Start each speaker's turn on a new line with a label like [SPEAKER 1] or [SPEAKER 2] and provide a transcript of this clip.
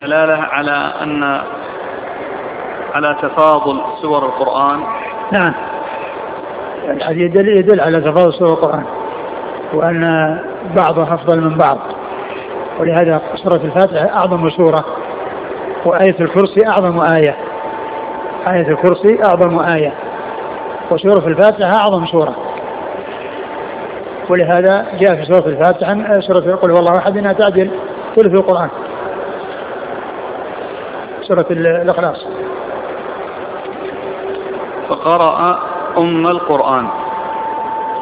[SPEAKER 1] دلالة على تفاضل سور القرآن.
[SPEAKER 2] نعم، الحديث يدل على تفاضل سور القرآن وأن بعضها أفضل من بعض، ولهذا سورة الفاتحة أعظم سورة، وآية الكرسي أعظم آية، آية الكرسي أعظم آية، وسورة الفاتحة أعظم سورة. ولهذا جاء في سورة الفاتحة سورة قل هو الله أحد أنها تعدل ثلث القرآن، سورة الإخلاص.
[SPEAKER 1] فقرأ أم القرآن.